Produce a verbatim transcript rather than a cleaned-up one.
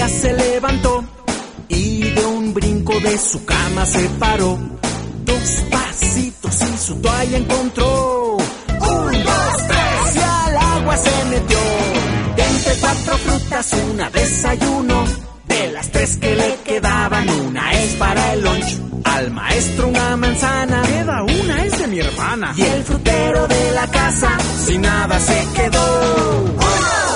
se levantó y de un brinco de su cama se paró. Dos pasitos y su toalla encontró. Un, dos, tres y al agua se metió. De entre cuatro frutas una desayuno. De las tres que le quedaban, una es para el lunch. Al maestro una manzana. Queda una, es de mi hermana. Y el frutero de la casa sin nada se quedó. ¡Uno!